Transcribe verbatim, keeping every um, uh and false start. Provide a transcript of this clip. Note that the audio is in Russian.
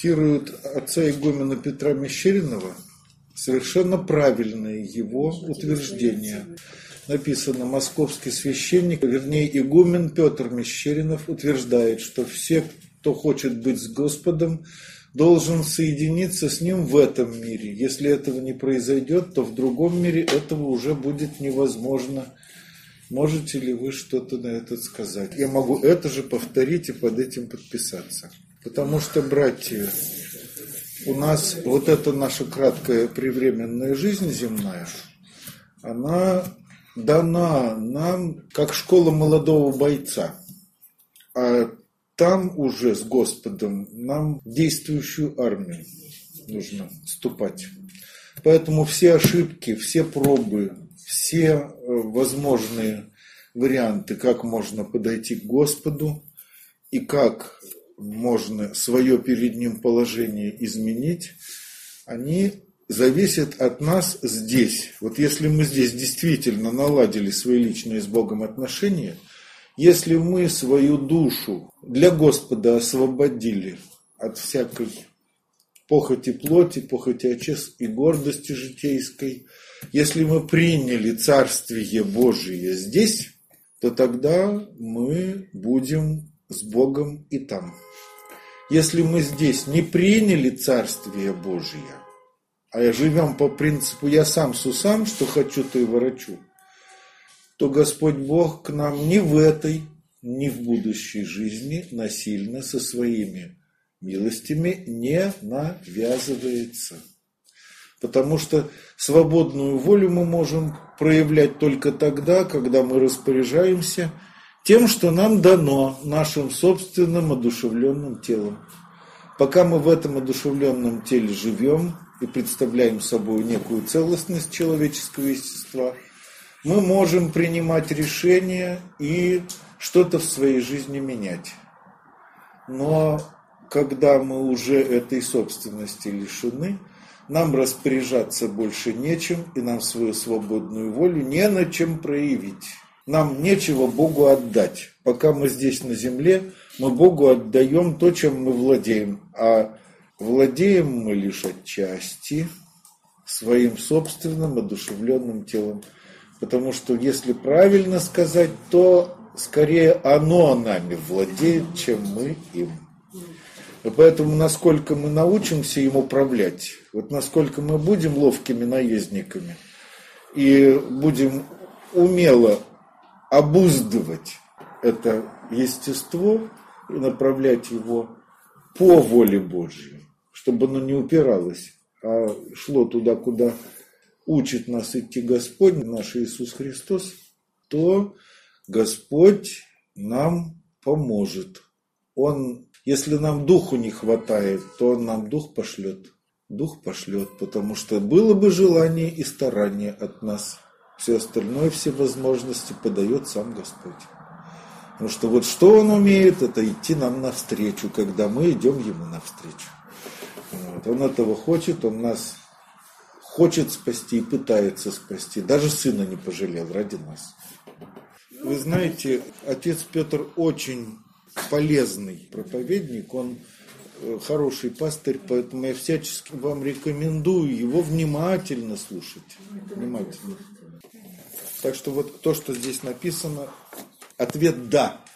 цитирует отца игумена Петра Мещеринова, совершенно правильное его утверждение. Написано: московский священник, вернее игумен Петр Мещеринов утверждает, что все, кто хочет быть с Господом, должен соединиться с Ним в этом мире. Если этого не произойдет, то в другом мире этого уже будет невозможно. Можете ли вы что-то на это сказать? Я могу это же повторить и под этим подписаться. Потому что, братья, у нас вот эта наша краткая превременная жизнь земная, она дана нам как школа молодого бойца. А там уже с Господом нам действующую армию нужно вступать. Поэтому все ошибки, все пробы, все возможные варианты, как можно подойти к Господу и как можно свое перед Ним положение изменить, они зависят от нас здесь. Вот если мы здесь действительно наладили свои личные с Богом отношения, если мы свою душу для Господа освободили от всякой похоти плоти, похоти очес и гордости житейской, если мы приняли Царствие Божие здесь, то тогда мы будем с Богом и там. Если мы здесь не приняли Царствие Божие, а живем по принципу «я сам сусам, что хочу, то и ворочу», то Господь Бог к нам ни в этой, ни в будущей жизни насильно со своими милостями не навязывается. Потому что свободную волю мы можем проявлять только тогда, когда мы распоряжаемся тем, что нам дано нашим собственным одушевленным телом. Пока мы в этом одушевленном теле живем и представляем собой некую целостность человеческого естества, мы можем принимать решения и что-то в своей жизни менять. Но когда мы уже этой собственности лишены, нам распоряжаться больше нечем, и нам свою свободную волю не на чем проявить. Нам нечего Богу отдать. Пока мы здесь на земле, мы Богу отдаем то, чем мы владеем. А владеем мы лишь отчасти своим собственным одушевленным телом. Потому что, если правильно сказать, то скорее оно нами владеет, чем мы им. И поэтому, насколько мы научимся им управлять, вот насколько мы будем ловкими наездниками и будем умело обуздывать это естество и направлять его по воле Божьей, чтобы оно не упиралось, а шло туда, куда учит нас идти Господь, наш Иисус Христос, то Господь нам поможет. Он, если нам духу не хватает, то Он нам дух пошлет. Дух пошлет, потому что было бы желание и старание от нас. Все остальное, все возможности подает сам Господь. Потому что вот что Он умеет, это идти нам навстречу, когда мы идем Ему навстречу. Вот. Он этого хочет, Он нас хочет спасти и пытается спасти. Даже сына не пожалел ради нас. Вы знаете, отец Петр очень полезный проповедник, он хороший пастырь, поэтому я всячески вам рекомендую его внимательно слушать. Внимательно. Так что вот то, что здесь написано, ответ «да».